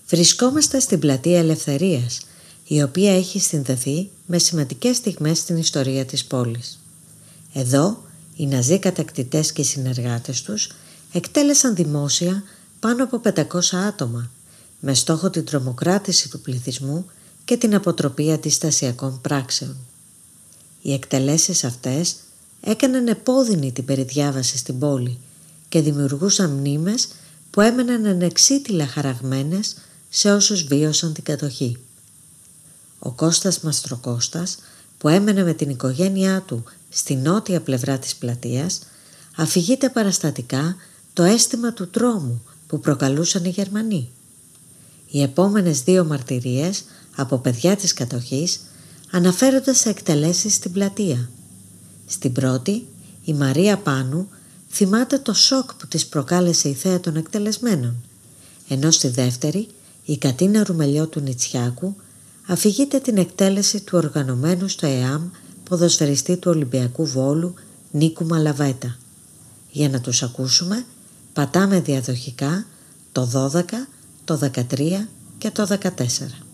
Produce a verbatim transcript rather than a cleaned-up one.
Βρισκόμαστε στην Πλατεία Ελευθερίας, η οποία έχει συνδεθεί με σημαντικές στιγμές στην ιστορία της πόλης. Εδώ, οι Ναζί κατακτητές και οι συνεργάτες τους εκτέλεσαν δημόσια πάνω από πεντακόσια άτομα, με στόχο την τρομοκράτηση του πληθυσμού και την αποτροπή αντιστασιακών πράξεων. Οι εκτελέσεις αυτές έκαναν επώδυνη την περιδιάβαση στην πόλη και δημιουργούσαν μνήμες που έμεναν ανεξίτηλα χαραγμένες σε όσους βίωσαν την κατοχή. Ο Κώστας Μαστροκώστας, που έμενε με την οικογένειά του στη νότια πλευρά της πλατείας, αφηγείται παραστατικά το αίσθημα του τρόμου που προκαλούσαν οι Γερμανοί. Οι επόμενες δύο μαρτυρίες από παιδιά της κατοχής αναφέρονται σε εκτελέσεις στην πλατεία. Στην πρώτη, η Μαρία Πάνου θυμάται το σοκ που της προκάλεσε η θέα των εκτελεσμένων, ενώ στη δεύτερη, η Κατίνα Ρουμελιώτου Νητσιάκου αφηγείται την εκτέλεση του οργανωμένου στο ΕΑΜ ποδοσφαιριστή του Ολυμπιακού Βόλου Νίκου Μαλαβέτα. Για να τους ακούσουμε, πατάμε διαδοχικά το δώδεκα, το δεκατρία και το δεκατέσσερα.